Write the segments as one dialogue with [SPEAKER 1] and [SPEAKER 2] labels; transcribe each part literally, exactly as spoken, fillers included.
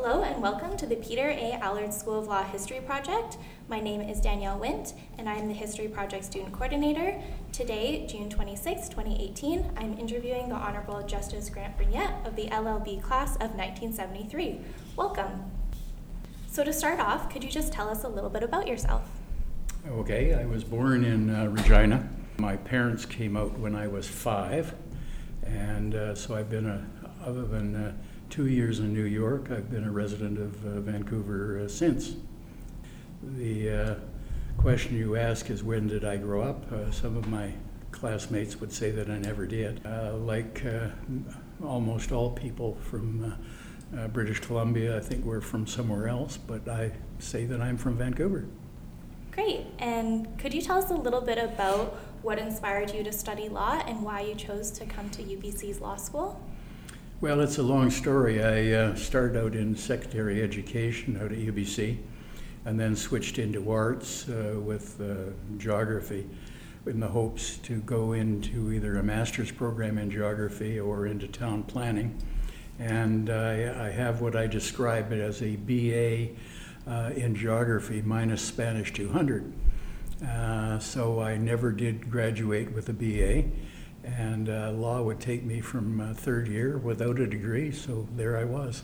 [SPEAKER 1] Hello and welcome to the Peter A. Allard School of Law History Project. My name is Danielle Wint and I'm the History Project Student Coordinator. Today, June twenty-sixth, twenty eighteen, I'm interviewing the Honorable Justice Grant Burnett of the L L B class of nineteen seventy-three. Welcome. So to start off, could you just tell us a little bit about yourself?
[SPEAKER 2] Okay, I was born in uh, Regina. My parents came out when I was five, and uh, so I've been, a, other than uh, two years in New York, I've been a resident of uh, Vancouver uh, since. The uh, question you ask is, when did I grow up? Uh, some of my classmates would say that I never did. Uh, like uh, almost all people from uh, uh, British Columbia, I think we're from somewhere else, but I say that I'm from Vancouver.
[SPEAKER 1] Great, and could you tell us a little bit about what inspired you to study law and why you chose to come to U B C's law school?
[SPEAKER 2] Well, it's a long story. I uh, started out in secondary education out at U B C and then switched into arts uh, with uh, geography in the hopes to go into either a master's program in geography or into town planning. And I, I have what I describe it as a B A uh, in geography minus Spanish two hundred. Uh, so I never did graduate with a B A. And uh, law would take me from uh, third year without a degree, so there I was.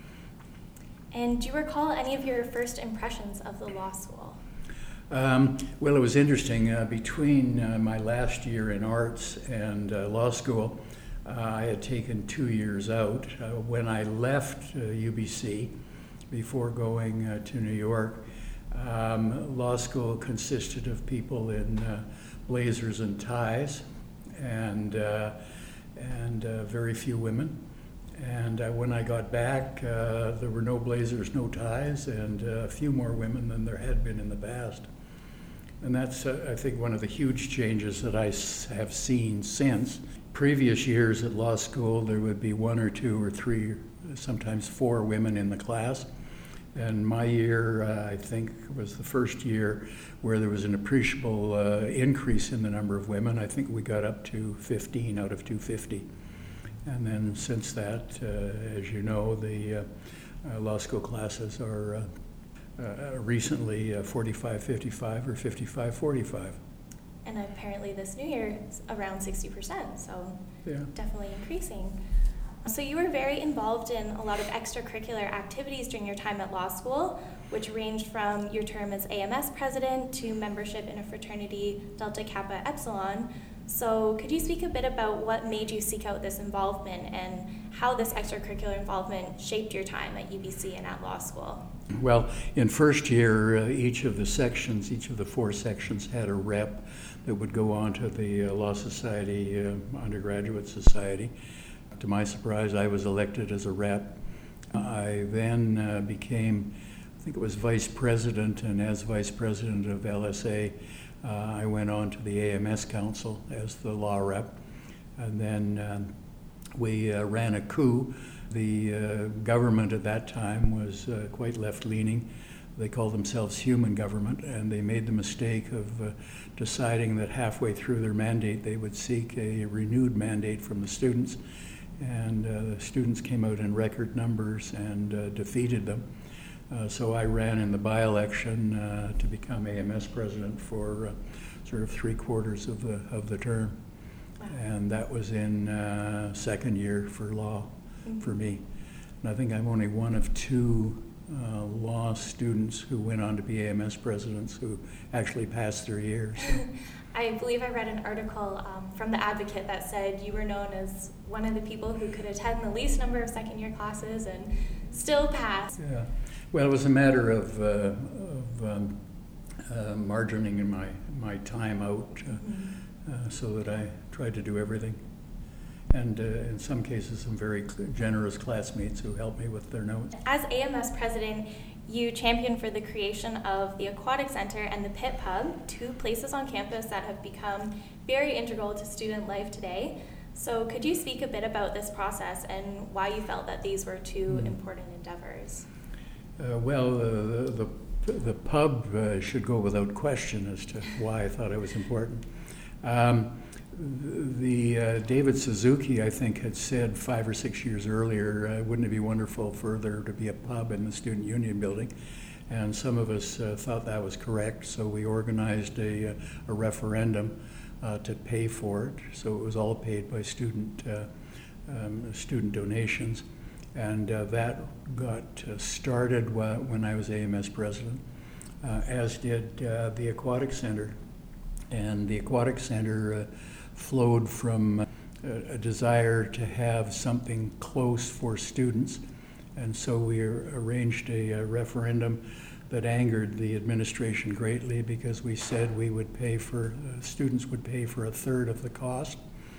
[SPEAKER 1] And do you recall any of your first impressions of the law school?
[SPEAKER 2] Um, well, it was interesting. Uh, between uh, my last year in arts and uh, law school, uh, I had taken two years out. Uh, when I left uh, U B C, before going uh, to New York, um, law school consisted of people in uh, blazers and ties, and uh, and uh, very few women. And uh, when I got back, uh, there were no blazers, no ties, and uh, a few more women than there had been in the past. And that's, uh, I think, one of the huge changes that I s- have seen since. Previous years at law school, there would be one or two or three, sometimes four women in the class. And my year, uh, I think, was the first year where there was an appreciable uh, increase in the number of women. I think we got up to fifteen out of two hundred fifty. And then since that, uh, as you know, the uh, uh, law school classes are uh, uh, recently uh, forty-five fifty-five or fifty-five forty-five.
[SPEAKER 1] And apparently this new year it's around sixty percent, so
[SPEAKER 2] Yeah.
[SPEAKER 1] definitely increasing. So you were very involved in a lot of extracurricular activities during your time at law school, which ranged from your term as A M S president to membership in a fraternity, Delta Kappa Epsilon. So could you speak a bit about what made you seek out this involvement and how this extracurricular involvement shaped your time at U B C and at law school?
[SPEAKER 2] Well, in first year, uh, each of the sections, each of the four sections had a rep that would go on to the uh, Law Society, uh, Undergraduate Society. To my surprise, I was elected as a rep. I then uh, became, I think it was vice president, and as vice president of L S A, uh, I went on to the A M S Council as the law rep. And then um, we uh, ran a coup. The uh, government at that time was uh, quite left-leaning. They called themselves Human Government, and they made the mistake of uh, deciding that halfway through their mandate they would seek a renewed mandate from the students. And uh, the students came out in record numbers and uh, defeated them. Uh, so I ran in the by-election uh, to become A M S president for uh, sort of three quarters of the of the term.
[SPEAKER 1] Wow.
[SPEAKER 2] And that was in uh, second year for law mm-hmm. for me. And I think I'm only one of two uh, law students who went on to be A M S presidents who actually passed their years. So.
[SPEAKER 1] I believe I read an article um, from The Advocate that said you were known as one of the people who could attend the least number of second year classes and still pass.
[SPEAKER 2] Yeah, well, it was a matter of, uh, of um, uh, margining in my, my time out uh, mm-hmm. uh, so that I tried to do everything. And uh, in some cases, some very generous classmates who helped me with their notes.
[SPEAKER 1] As A M S president, you championed for the creation of the Aquatic Center and the Pitt Pub, two places on campus that have become very integral to student life today. So could you speak a bit about this process and why you felt that these were two mm. important endeavors?
[SPEAKER 2] Uh, well, uh, the, the, the pub uh, should go without question as to why I thought it was important. Um, the uh, David Suzuki, I think, had said five or six years earlier, uh, wouldn't it be wonderful for there to be a pub in the Student Union building? And some of us uh, thought that was correct, so we organized a, a referendum uh, to pay for it. So it was all paid by student uh, um, student donations, and uh, that got uh, started wh- when I was A M S president, uh, as did uh, the Aquatic Center. And the Aquatic Center uh, flowed from a, a desire to have something close for students. And so we arranged a, a referendum that angered the administration greatly, because we said we would pay for, uh, students would pay for a third of the cost,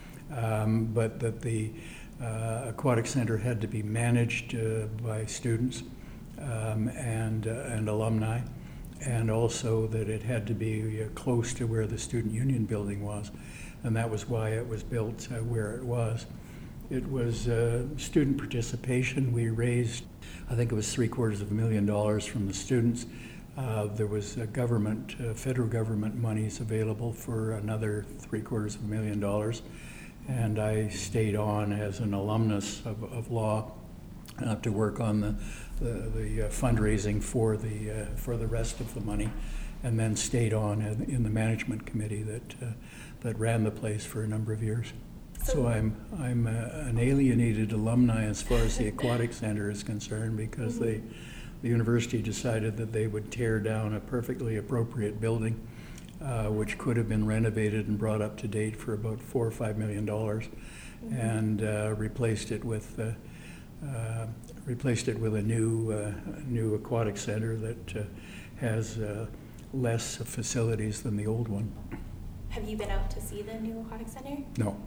[SPEAKER 2] um, but that the uh, Aquatic Center had to be managed uh, by students um, and, uh, and alumni, and also that it had to be uh, close to where the Student Union building was. And that was why it was built uh, where it was. It was uh, student participation. We raised, I think it was three quarters of a million dollars from the students. Uh, there was uh, government, uh, federal government monies available for another three quarters of a million dollars. And I stayed on as an alumnus of, of law uh, to work on the, the, the uh, fundraising for the, uh, for the rest of the money, and then stayed on in, in the management committee that, uh, that ran the place for a number of years. So I'm I'm uh, an alienated alumni as far as the Aquatic Center is concerned, because mm-hmm. they, the university decided that they would tear down a perfectly appropriate building, uh, which could have been renovated and brought up to date for about four or five million dollars, mm-hmm. and uh, replaced it with uh, uh, replaced it with a new uh, new aquatic center that uh, has uh, less facilities than the old one.
[SPEAKER 1] Have you been out to see the new aquatic center?
[SPEAKER 2] No.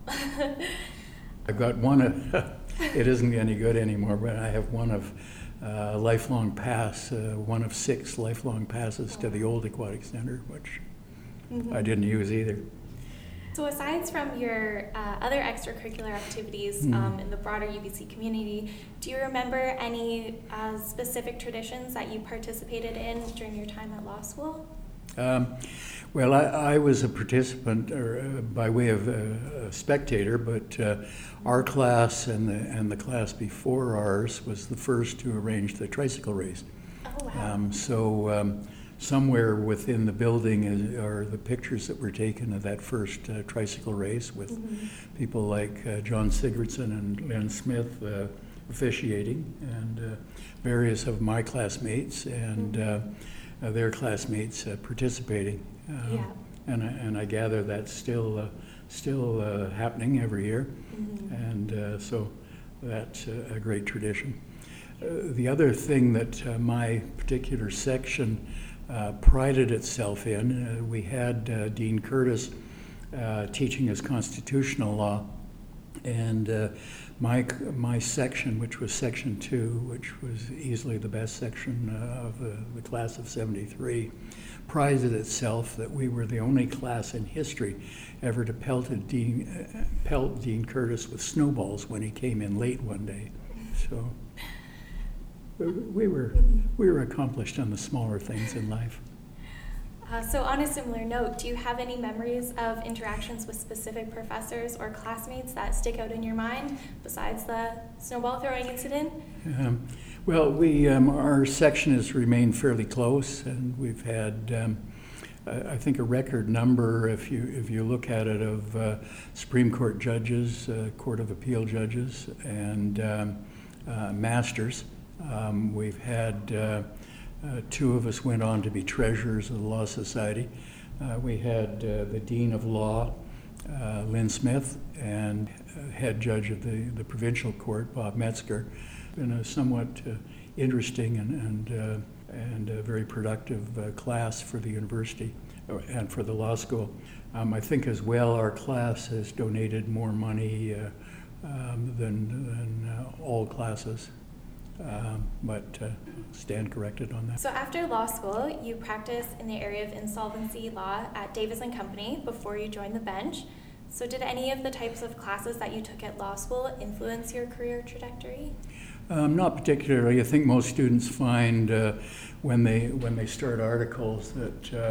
[SPEAKER 2] I've got one of, it isn't any good anymore, but I have one of uh, lifelong pass, uh, one of six lifelong passes to the old Aquatic Center, which mm-hmm. I didn't use either.
[SPEAKER 1] So aside from your uh, other extracurricular activities mm. um, in the broader U B C community, do you remember any uh, specific traditions that you participated in during your time at law school?
[SPEAKER 2] Um, well, I, I was a participant, or uh, by way of uh, a spectator, but uh, our class and the and the class before ours was the first to arrange the tricycle race.
[SPEAKER 1] Oh wow!
[SPEAKER 2] Um, so um, somewhere within the building is, are the pictures that were taken of that first uh, tricycle race, with mm-hmm. people like uh, John Sigurdson and Len Smith uh, officiating, and uh, various of my classmates and. Mm-hmm. Uh, Uh, their classmates uh, participating, um,
[SPEAKER 1] yeah.
[SPEAKER 2] and I, and I gather that's still uh, still uh, happening every year, mm-hmm. and uh, so that's a, a great tradition. Uh, the other thing that uh, my particular section uh, prided itself in, uh, we had uh, Dean Curtis uh, teaching us constitutional law, and uh, my my section, which was section two, which was easily the best section uh, of the, the class of seventy-three, prided itself that we were the only class in history ever to pelt Dean, uh, pelt Dean Curtis with snowballs when he came in late one day. So we were we were accomplished on the smaller things in life.
[SPEAKER 1] Uh, so on a similar note, do you have any memories of interactions with specific professors or classmates that stick out in your mind besides the snowball throwing incident?
[SPEAKER 2] Um, well, we um, our section has remained fairly close, and we've had, um, I think, a record number, if you if you look at it, of uh, Supreme Court judges, uh, Court of Appeal judges, and um, uh, masters. Um, we've had. Uh, Uh, two of us went on to be treasurers of the Law Society. Uh, we had uh, the Dean of Law, uh, Lynn Smith, and uh, head judge of the, the Provincial Court, Bob Metzger. Been a somewhat uh, interesting and and, uh, and a very productive uh, class for the university and for the law school. Um, I think as well our class has donated more money uh, um, than, than uh, all classes. Um, but uh, stand corrected on that.
[SPEAKER 1] So after law school, you practiced in the area of insolvency law at Davis and Company before you joined the bench. So did any of the types of classes that you took at law school influence your career trajectory?
[SPEAKER 2] Um, not particularly. I think most students find uh, when they when they start articles that uh,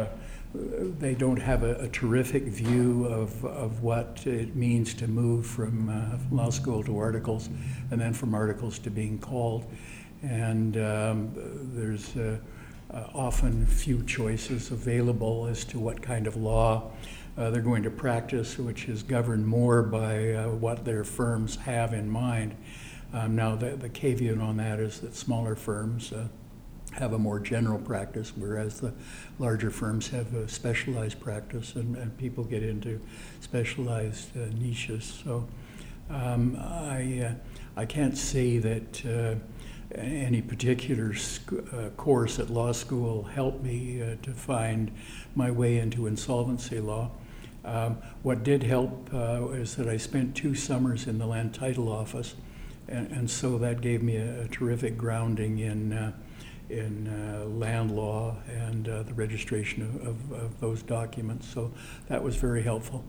[SPEAKER 2] they don't have a, a terrific view of, of what it means to move from uh, law school to articles, and then from articles to being called. And um, there's uh, uh, often few choices available as to what kind of law uh, they're going to practice, which is governed more by uh, what their firms have in mind. Um, now, the, the caveat on that is that smaller firms uh, have a more general practice, whereas the larger firms have a specialized practice, and, and people get into specialized uh, niches. So um, I, uh, I can't say that uh, any particular sc- uh, course at law school helped me uh, to find my way into insolvency law. Um, what did help uh, is that I spent two summers in the land title office, and, and so that gave me a, a terrific grounding in uh, in uh, land law and uh, the registration of, of, of those documents. So that was very helpful.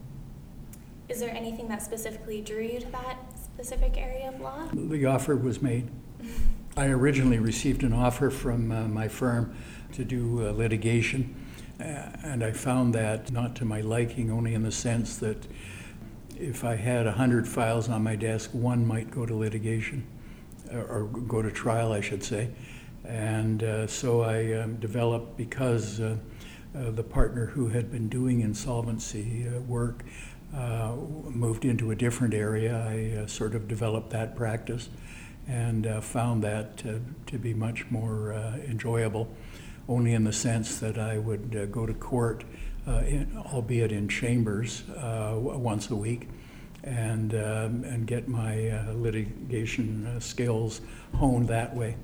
[SPEAKER 1] Is there anything that specifically drew you to that specific area of law?
[SPEAKER 2] The offer was made. I originally received an offer from uh, my firm to do uh, litigation, uh, and I found that not to my liking, only in the sense that if I had a hundred files on my desk, one might go to litigation, or, or go to trial, I should say. And uh, so I um, developed, because uh, uh, the partner who had been doing insolvency uh, work uh, moved into a different area, I uh, sort of developed that practice, and uh, found that uh, to be much more uh, enjoyable, only in the sense that I would uh, go to court, uh, in, albeit in chambers, uh, once a week, and, um, and get my uh, litigation uh, skills honed that way.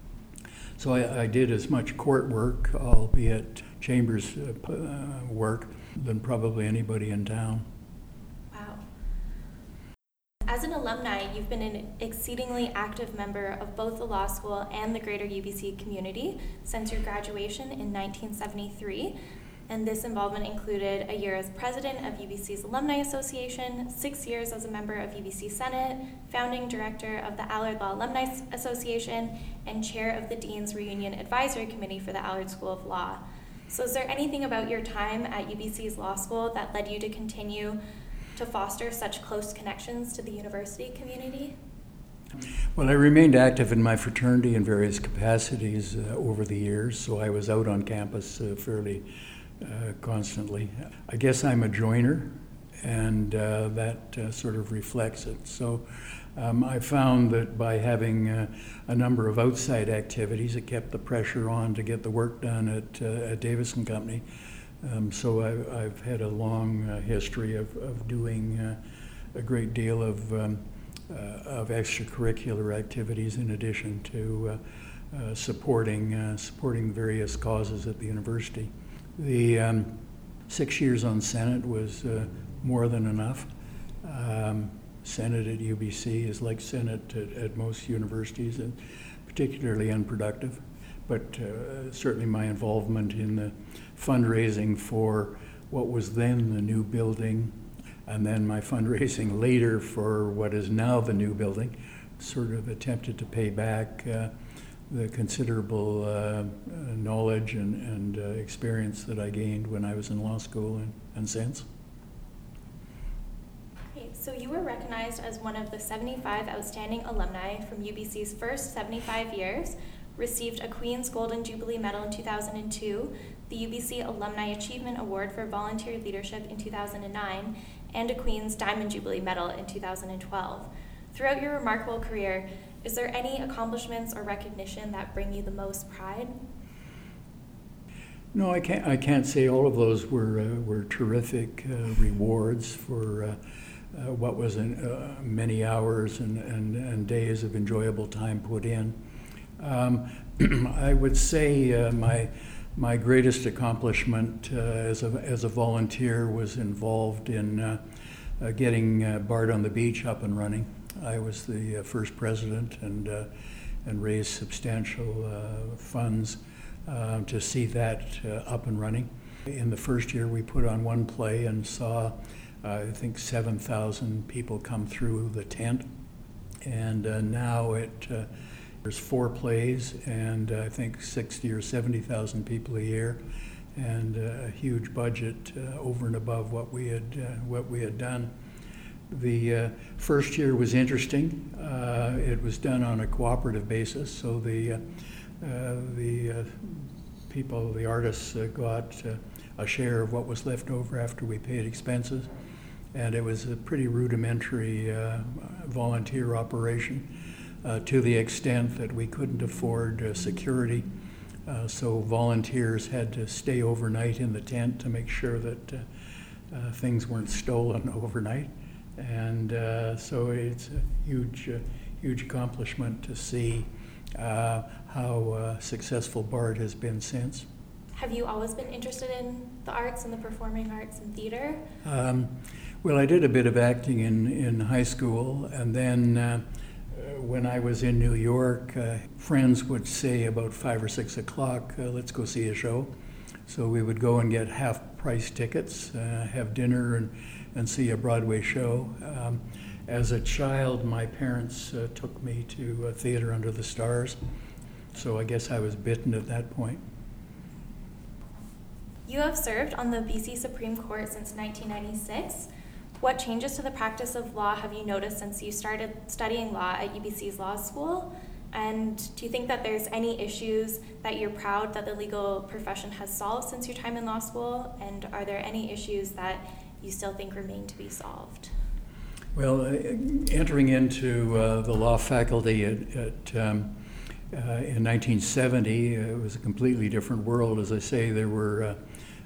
[SPEAKER 2] So I, I did as much court work, albeit chambers uh, uh, work, than probably anybody in town.
[SPEAKER 1] Wow. As an alumni, you've been an exceedingly active member of both the law school and the greater U B C community since your graduation in nineteen seventy-three. And this involvement included a year as president of U B C's Alumni Association, six years as a member of U B C Senate, founding director of the Allard Law Alumni Association, and chair of the Dean's Reunion Advisory Committee for the Allard School of Law. So is there anything about your time at U B C's law school that led you to continue to foster such close connections to the university community?
[SPEAKER 2] Well, I remained active in my fraternity in various capacities uh, over the years, so I was out on campus uh, fairly Uh, constantly. I guess I'm a joiner, and uh, that uh, sort of reflects it. So um, I found that by having uh, a number of outside activities, it kept the pressure on to get the work done at, uh, at Davis and Company. Um, so I, I've had a long uh, history of, of doing uh, a great deal of, um, uh, of extracurricular activities in addition to uh, uh, supporting, uh, supporting various causes at the university. The um, six years on Senate was uh, more than enough. Um, Senate at U B C is like Senate at, at most universities, and particularly unproductive. But uh, certainly my involvement in the fundraising for what was then the new building, and then my fundraising later for what is now the new building, sort of attempted to pay back uh, the considerable uh, knowledge and, and uh, experience that I gained when I was in law school and, and since.
[SPEAKER 1] Okay, so you were recognized as one of the seventy-five outstanding alumni from U B C's first seventy-five years, received a Queen's Golden Jubilee Medal in two thousand two, the U B C Alumni Achievement Award for Volunteer Leadership in two thousand nine, and a Queen's Diamond Jubilee Medal in two thousand twelve. Throughout your remarkable career, is there any accomplishments or recognition that bring you the most pride?
[SPEAKER 2] No, I can't. I can't say all of those were uh, were terrific uh, rewards for uh, uh, what was in, uh, many hours and, and, and days of enjoyable time put in. Um, I would say uh, my my greatest accomplishment uh, as a as a volunteer was involved in uh, uh, getting uh, Bard on the Beach up and running. I was the uh, first president, and uh, and raised substantial uh, funds uh, to see that uh, up and running. In the first year, we put on one play and saw, uh, I think, seven thousand people come through the tent, and uh, now it uh, there's four plays, and uh, I think sixty or seventy thousand people a year, and uh, a huge budget uh, over and above what we had uh, what we had done. The uh, first year was interesting. Uh, it was done on a cooperative basis, so the uh, uh, the uh, people, the artists, uh, got uh, a share of what was left over after we paid expenses, and it was a pretty rudimentary uh, volunteer operation uh, to the extent that we couldn't afford uh, security. Uh, so volunteers had to stay overnight in the tent to make sure that uh, uh, things weren't stolen overnight. And uh, so it's a huge, uh, huge accomplishment to see uh, how uh, successful BART has been since.
[SPEAKER 1] Have you always been interested in the arts and the performing arts and theater?
[SPEAKER 2] Um, well, I did a bit of acting in, in high school, and then uh, when I was in New York, uh, friends would say about five or six o'clock, uh, let's go see a show. So we would go and get half-price tickets, uh, have dinner, and, and see a Broadway show. Um, as a child, my parents uh, took me to uh, Theater Under the Stars, so I guess I was bitten at that point.
[SPEAKER 1] You have served on the B C Supreme Court since nineteen ninety-six. What changes to the practice of law have you noticed since you started studying law at U B C's law school? And do you think that there's any issues that you're proud that the legal profession has solved since your time in law school? And are there any issues that you still think remain to be solved?
[SPEAKER 2] Well, uh, entering into uh, the law faculty at, at um, uh, in nineteen seventy, uh, it was a completely different world. As I say, there were uh,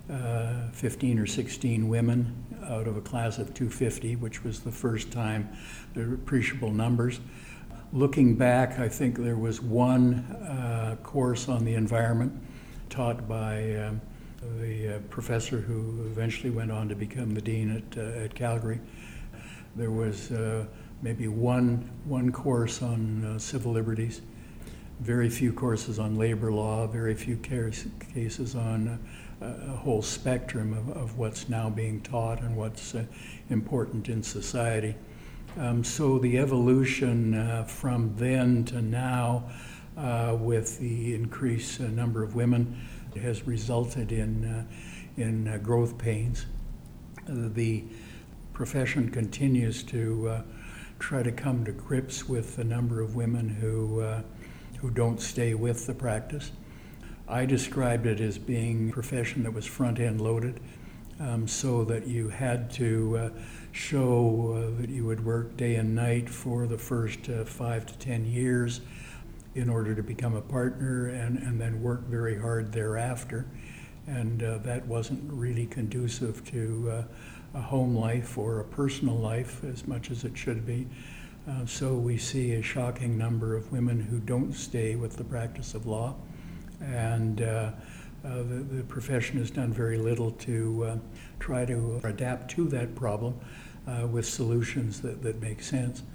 [SPEAKER 2] uh, fifteen or sixteen women out of a class of two hundred fifty, which was the first time there were appreciable numbers. Looking back, I think there was one uh, course on the environment taught by um, the uh, professor who eventually went on to become the dean at, uh, at Calgary. There was uh, maybe one, one course on uh, civil liberties, very few courses on labor law, very few case, cases on uh, a whole spectrum of, of what's now being taught and what's uh, important in society. Um, so the evolution uh, from then to now uh, with the increased uh, number of women has resulted in, uh, in uh, growth pains. Uh, the profession continues to uh, try to come to grips with the number of women who, uh, who don't stay with the practice. I described it as being a profession that was front-end loaded, um, so that you had to uh, show uh, that you would work day and night for the first uh, five to ten years in order to become a partner, and, and then work very hard thereafter. And uh, that wasn't really conducive to uh, a home life or a personal life as much as it should be. Uh, so we see a shocking number of women who don't stay with the practice of law. And uh, uh, the, the profession has done very little to uh, try to adapt to that problem uh, with solutions that, that make sense.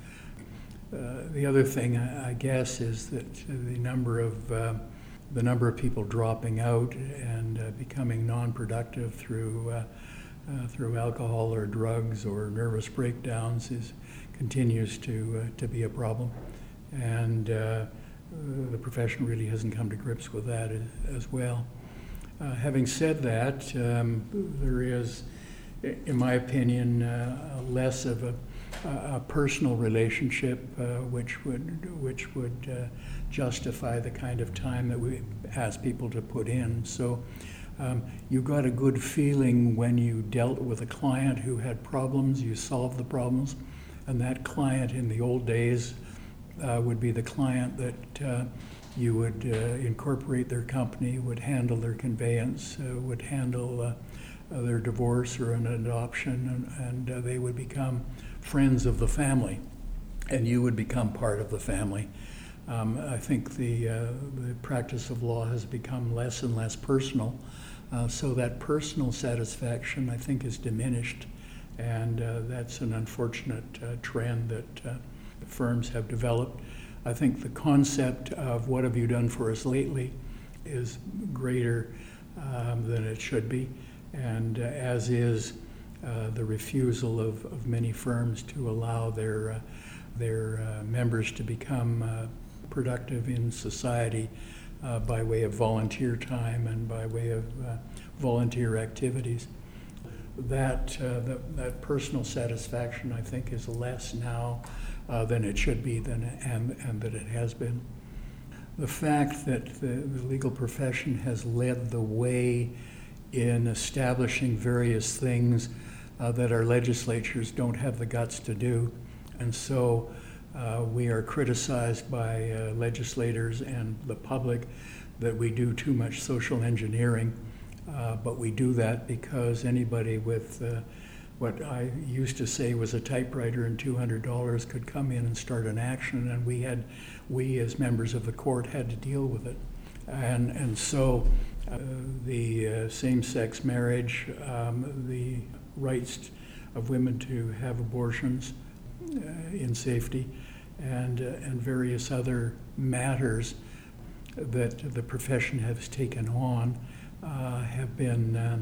[SPEAKER 2] Uh, the other thing, I, I guess, is that the number of uh, the number of people dropping out and uh, becoming non-productive through uh, uh, through alcohol or drugs or nervous breakdowns is continues to uh, to be a problem, and uh, the profession really hasn't come to grips with that as, as well. Uh, having said that, um, there is, in my opinion, uh, less of a, a personal relationship uh, which would which would uh, justify the kind of time that we ask people to put in. So um, you got a good feeling when you dealt with a client who had problems, you solved the problems, and that client in the old days uh, would be the client that uh, you would uh, incorporate their company, would handle their conveyance, uh, would handle uh, uh, their divorce or an adoption, and, and uh, they would become friends of the family, and you would become part of the family. Um, I think the, uh, the practice of law has become less and less personal, uh, so that personal satisfaction, I think, is diminished, and uh, that's an unfortunate uh, trend that uh, firms have developed. I think the concept of what have you done for us lately is greater um, than it should be, and uh, as is uh, the refusal of, of many firms to allow their, uh, their uh, members to become uh, productive in society uh, by way of volunteer time and by way of uh, volunteer activities. That, uh, that, that personal satisfaction, I think, is less now uh, than it should be than, and, and that it has been. The fact that the, the legal profession has led the way in establishing various things uh, that our legislatures don't have the guts to do. And so uh, we are criticized by uh, legislators and the public that we do too much social engineering. Uh, but we do that because anybody with uh, what I used to say was a typewriter and two hundred dollars could come in and start an action, and we had, we as members of the court had to deal with it. And, and so uh, the uh, same-sex marriage, um, the rights of women to have abortions uh, in safety, and, uh, and various other matters that the profession has taken on Uh, have been um,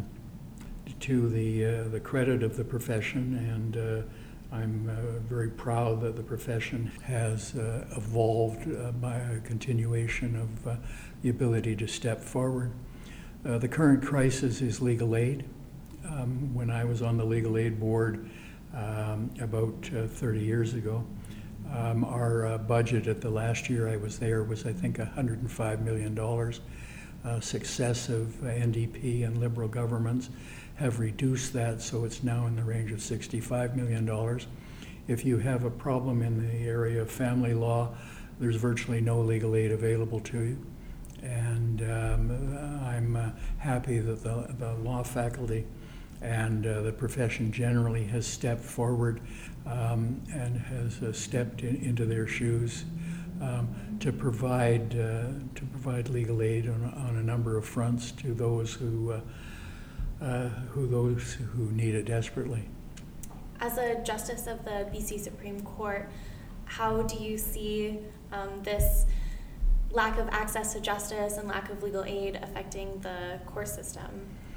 [SPEAKER 2] to the uh, the credit of the profession, and uh, I'm uh, very proud that the profession has uh, evolved uh, by a continuation of uh, the ability to step forward. Uh, the current crisis is legal aid. Um, when I was on the legal aid board um, about uh, thirty years ago, um, our uh, budget at the last year I was there was, I think, one hundred five million dollars. Uh, successive N D P and Liberal governments have reduced that, so it's now in the range of sixty-five million dollars. If you have a problem in the area of family law, there's virtually no legal aid available to you. And um, I'm uh, happy that the, the law faculty and uh, the profession generally has stepped forward um, and has uh, stepped in, into their shoes Um, to provide uh, to provide legal aid on, on a number of fronts to those who uh, uh, who those who need it desperately.
[SPEAKER 1] As a justice of the B C Supreme Court, how do you see um, this lack of access to justice and lack of legal aid affecting the court system?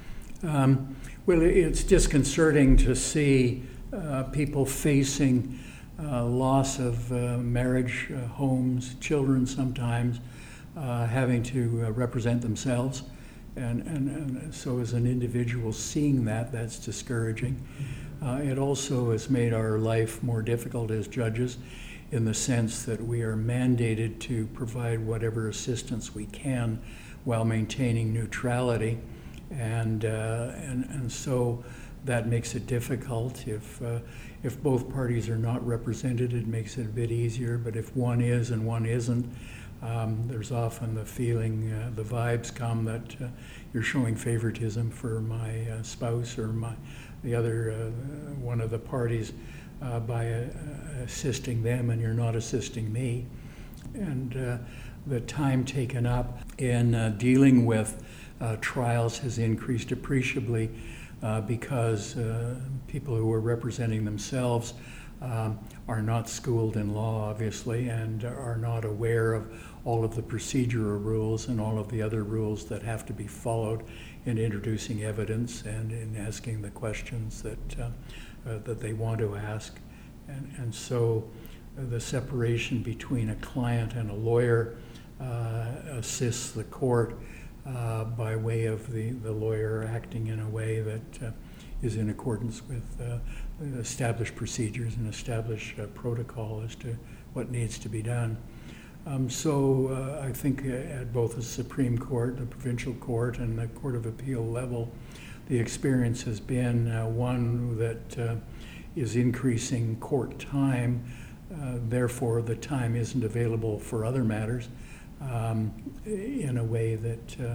[SPEAKER 2] Um, well, it's disconcerting to see uh, people facing Uh, loss of uh, marriage, uh, homes, children sometimes, uh, having to uh, represent themselves. And, and, and so as an individual seeing that, that's discouraging. Uh, it also has made our life more difficult as judges in the sense that we are mandated to provide whatever assistance we can while maintaining neutrality. And, uh, and, and so that makes it difficult. If, uh, if both parties are not represented, it makes it a bit easier, but if one is and one isn't, um, there's often the feeling, uh, the vibes come that uh, you're showing favoritism for my uh, spouse or my, the other, uh, one of the parties uh, by uh, assisting them, and you're not assisting me. And uh, the time taken up in uh, dealing with uh, trials has increased appreciably. Uh, because uh, people who are representing themselves um, are not schooled in law, obviously, and are not aware of all of the procedural rules and all of the other rules that have to be followed in introducing evidence and in asking the questions that, uh, uh, that they want to ask. And, and so uh, the separation between a client and a lawyer uh, assists the court Uh, by way of the, the lawyer acting in a way that uh, is in accordance with uh, established procedures and established uh, protocol as to what needs to be done. Um, so uh, I think at both the Supreme Court, the Provincial Court, and the Court of Appeal level, the experience has been uh, one that uh, is increasing court time, uh, therefore the time isn't available for other matters. Um, in a way that uh,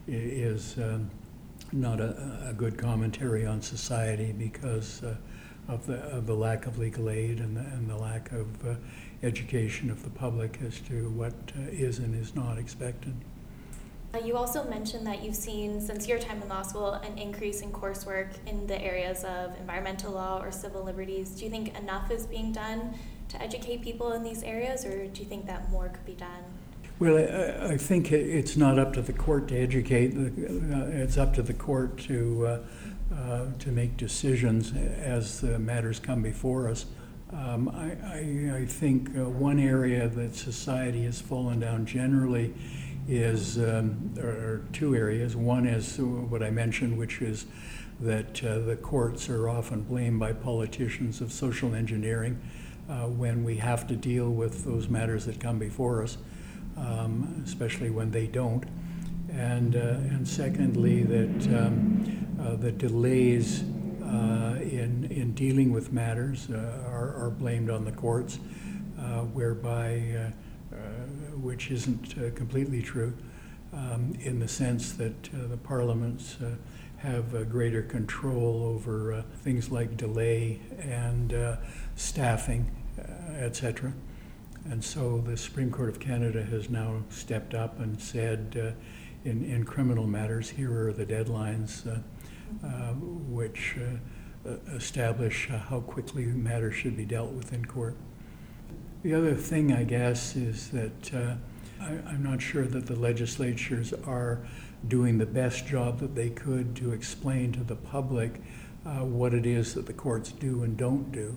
[SPEAKER 2] is um, not a, a good commentary on society because uh, of, the, of the lack of legal aid and the, and the lack of uh, education of the public as to what uh, is and is not expected.
[SPEAKER 1] Uh, you also mentioned that you've seen, since your time in law school, an increase in coursework in the areas of environmental law or civil liberties. Do you think enough is being done to educate people in these areas, or do you think that more could be done?
[SPEAKER 2] Well, I, I think it's not up to the court to educate. It's up to the court to uh, uh, to make decisions as the matters come before us. Um, I, I, I think uh, one area that society has fallen down generally is um, are two areas. One is what I mentioned, which is that uh, the courts are often blamed by politicians of social engineering uh, when we have to deal with those matters that come before us, um, especially when they don't. And, uh, and secondly, that um, uh, the delays uh, in, in dealing with matters uh, are, are blamed on the courts, uh, whereby, uh, uh, which isn't uh, completely true, um, in the sense that uh, the parliaments uh, have uh, greater control over uh, things like delay and uh, staffing, uh, et cetera. And so the Supreme Court of Canada has now stepped up and said, uh, in, in criminal matters, here are the deadlines uh, uh, which uh, establish uh, how quickly matters should be dealt with in court. The other thing, I guess, is that uh, I, I'm not sure that the legislatures are doing the best job that they could to explain to the public uh, what it is that the courts do and don't do.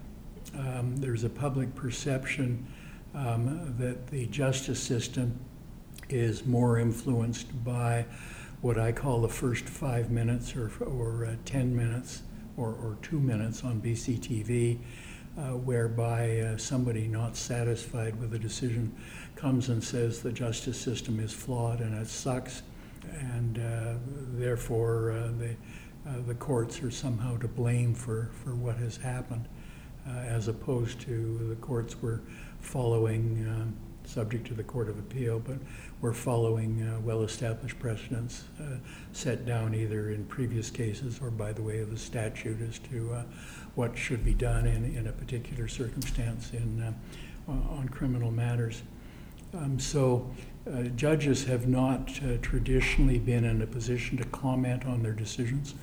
[SPEAKER 2] Um, there's a public perception um, that the justice system is more influenced by what I call the first five minutes or, or uh, ten minutes or, or two minutes on B C T V, uh, whereby uh, somebody not satisfied with a decision comes and says the justice system is flawed and it sucks, and uh, therefore uh, the, uh, the courts are somehow to blame for, for what has happened, uh, as opposed to the courts were following, um, subject to the Court of Appeal, but we're following uh, well-established precedents uh, set down either in previous cases or by the way of the statute as to uh, what should be done in, in a particular circumstance in, uh, on criminal matters. Um, so uh, judges have not uh, traditionally been in a position to comment on their decisions,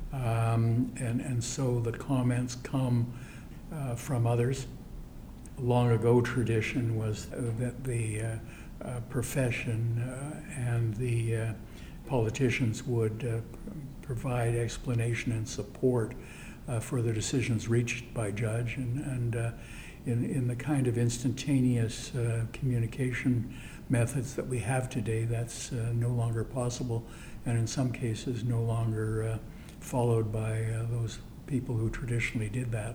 [SPEAKER 2] um, and, and so the comments come uh, from others. Long ago tradition was that the uh, uh, profession uh, and the uh, politicians would uh, provide explanation and support uh, for the decisions reached by judge, and, and uh, in, in the kind of instantaneous uh, communication methods that we have today, that's uh, no longer possible, and in some cases no longer uh, followed by uh, those people who traditionally did that.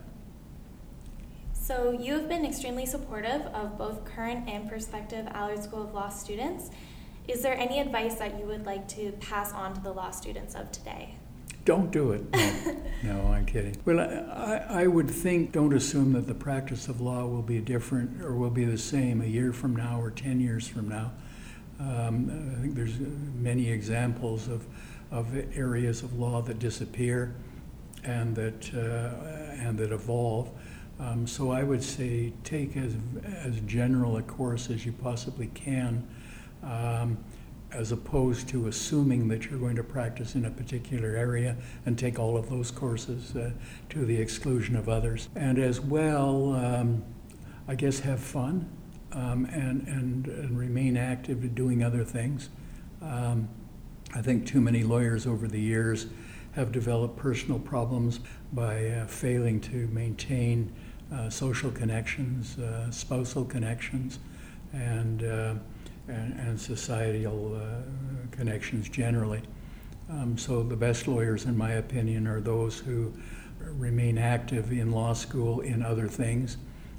[SPEAKER 1] So you have been extremely supportive of both current and prospective Allard School of Law students. Is there any advice that you would like to pass on to the law students of today?
[SPEAKER 2] Don't do it. No, no, I'm kidding. Well, I, I would think, don't assume that the practice of law will be different or will be the same a year from now or ten years from now. Um, I think there's many examples of, of areas of law that disappear and that, uh, and that evolve. Um, so I would say take as, as general a course as you possibly can, um, as opposed to assuming that you're going to practice in a particular area and take all of those courses uh, to the exclusion of others. And as well, um, I guess have fun um, and, and, and remain active in doing other things. Um, I think too many lawyers over the years have developed personal problems by uh, failing to maintain uh, social connections, uh, spousal connections, and, uh, and, and societal uh, connections generally. Um, so the best lawyers, in my opinion, are those who remain active in law school in other things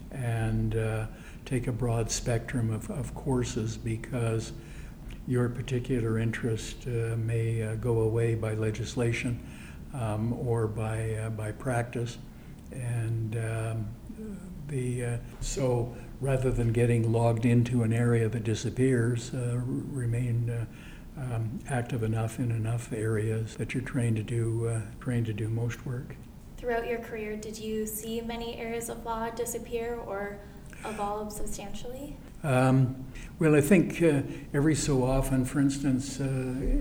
[SPEAKER 2] and uh, take a broad spectrum of, of courses, because your particular interest uh, may uh, go away by legislation um, or by uh, by practice, and um, the uh, so rather than getting logged into an area that disappears, uh, remain uh, um, active enough in enough areas that you're trained to do uh, trained to do most work.
[SPEAKER 1] Throughout your career, did you see many areas of law disappear or evolve substantially?
[SPEAKER 2] Um, well, I think uh, every so often, for instance, uh,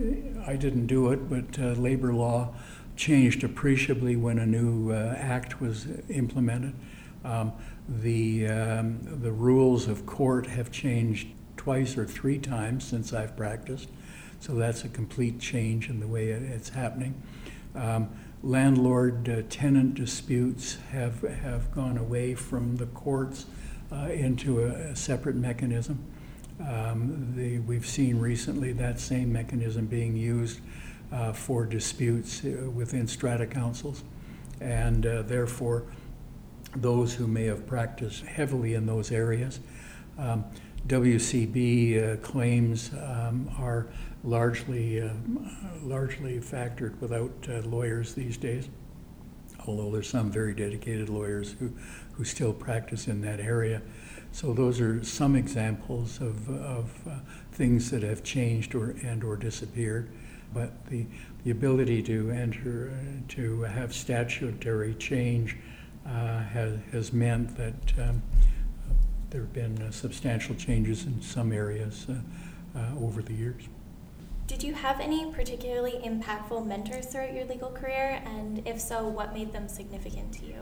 [SPEAKER 2] I didn't do it, but uh, labor law changed appreciably when a new uh, act was implemented. Um, the, um, the rules of court have changed twice or three times since I've practiced, so that's a complete change in the way it, it's happening. Um, landlord-tenant uh, disputes have, have gone away from the courts Uh, into a, a separate mechanism. Um, the, we've seen recently that same mechanism being used uh, for disputes uh, within strata councils, and uh, therefore those who may have practiced heavily in those areas. Um, W C B uh, claims um, are largely uh, largely factored without uh, lawyers these days, although there's some very dedicated lawyers who, who still practice in that area. So those are some examples of, of uh, things that have changed or and or disappeared. But the, the ability to enter, uh, to have statutory change uh, has, has meant that um, there have been uh, substantial changes in some areas uh, uh, over the years.
[SPEAKER 1] Did you have any particularly impactful mentors throughout your legal career? And if so, what made them significant to you?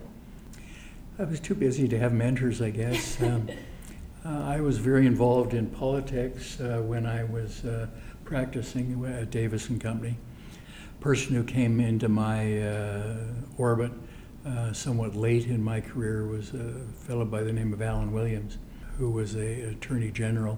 [SPEAKER 2] I was too busy to have mentors, I guess. um, uh, I was very involved in politics uh, when I was uh, practicing at Davis and Company. A person who came into my uh, orbit uh, somewhat late in my career was a fellow by the name of Alan Williams, who was a attorney general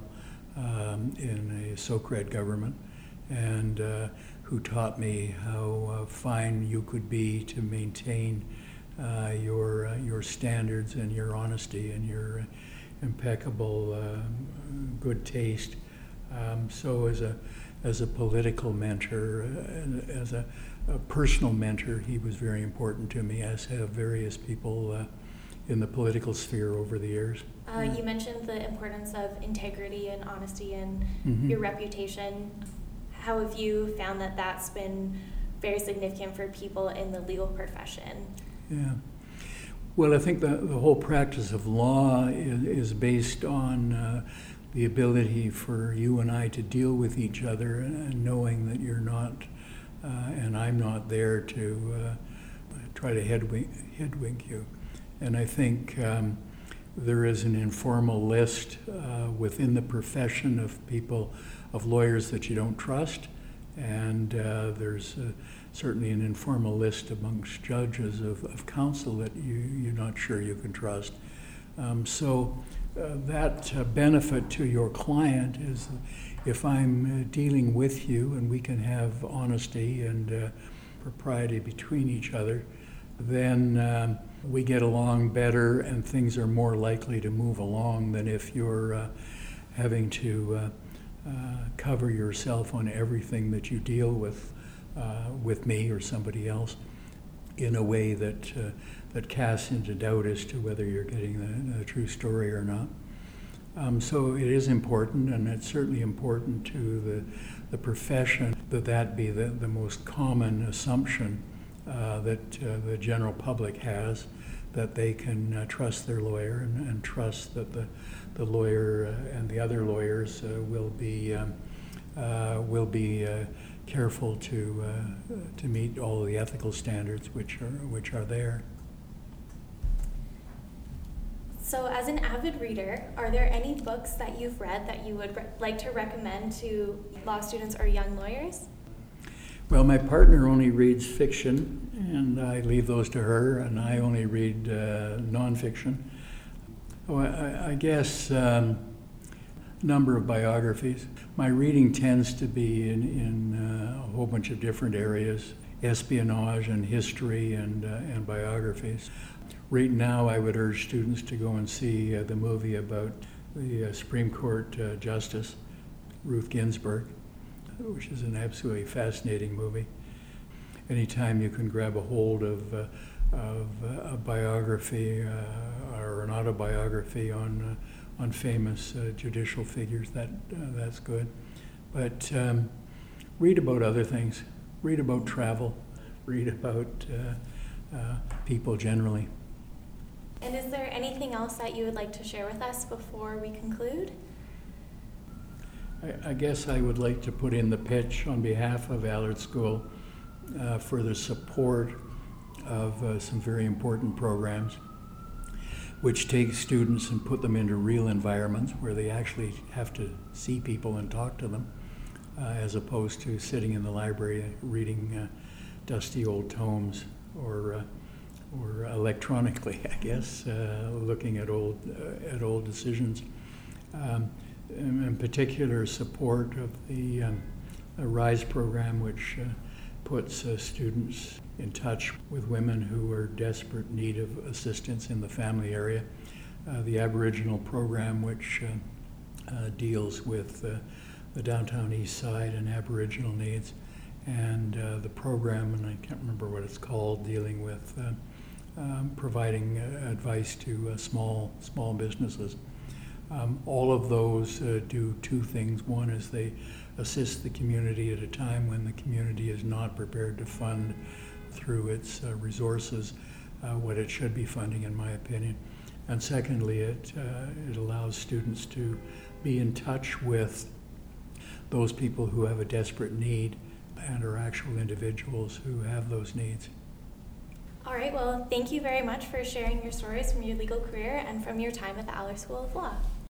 [SPEAKER 2] um, in a Socret government, and uh, who taught me how uh, fine you could be to maintain uh, your uh, your standards and your honesty and your uh, impeccable uh, good taste. Um, so as a as a political mentor, uh, as a, a personal mentor, he was very important to me, as have various people uh, in the political sphere over the years.
[SPEAKER 1] Uh, you mentioned the importance of integrity and honesty and
[SPEAKER 2] Mm-hmm.
[SPEAKER 1] your reputation. How have you found that that's been very significant for people in the legal profession?
[SPEAKER 2] Yeah. Well, I think the, the whole practice of law is, is based on uh, the ability for you and I to deal with each other, and knowing that you're not, uh, and I'm not there to uh, try to headwink, headwink you. And I think um, there is an informal list uh, within the profession of people, of lawyers that you don't trust, and uh, there's uh, certainly an informal list amongst judges of, of counsel that you, you're not sure you can trust. Um, so uh, that uh, benefit to your client is if I'm uh, dealing with you and we can have honesty and uh, propriety between each other, then um, we get along better and things are more likely to move along than if you're uh, having to uh, uh, cover yourself on everything that you deal with uh, with me or somebody else in a way that uh, that casts into doubt as to whether you're getting the, the true story or not. Um, so it is important, and it's certainly important to the, the profession that that be the, the most common assumption uh, that uh, the general public has, that they can uh, trust their lawyer and, and trust that the, the lawyer uh, and the other lawyers uh, will be um, uh, will be uh, careful to uh, to meet all the ethical standards which are which are there.
[SPEAKER 1] So as an avid reader, are there any books that you've read that you would re- like to recommend to law students or young lawyers?
[SPEAKER 2] Well, my partner only reads fiction, and I leave those to her, and I only read uh, nonfiction. Oh, I, I guess um, a number of biographies. My reading tends to be in, in uh, a whole bunch of different areas, espionage and history and, uh, and biographies. Right now, I would urge students to go and see uh, the movie about the uh, Supreme Court uh, Justice, Ruth Ginsburg, which is an absolutely fascinating movie. Anytime you can grab a hold of, uh, of uh, a biography uh, or an autobiography on uh, on famous uh, judicial figures, that uh, that's good. But um, read about other things. Read about travel. Read about uh, uh, people generally.
[SPEAKER 1] And is there anything else that you would like to share with us before we conclude?
[SPEAKER 2] I, I guess I would like to put in the pitch on behalf of Allard School uh, for the support of uh, some very important programs which take students and put them into real environments where they actually have to see people and talk to them, uh, as opposed to sitting in the library reading uh, dusty old tomes or uh, or electronically, I guess, uh, looking at old uh, at old decisions. Um, in in particular support of the um, the RISE program, which uh, puts uh, students in touch with women who are desperate need of assistance in the family area. Uh, the Aboriginal program, which uh, uh, deals with uh, the downtown east side and Aboriginal needs, and uh, the program, and I can't remember what it's called, dealing with uh, um, providing uh, advice to uh, small small businesses. Um, all of those uh, do two things. One is they assist the community at a time when the community is not prepared to fund through its uh, resources uh, what it should be funding, in my opinion. And secondly, it, uh, it allows students to be in touch with those people who have a desperate need and are actual individuals who have those needs.
[SPEAKER 1] All right, well, thank you very much for sharing your stories from your legal career and from your time at the Aller School of Law.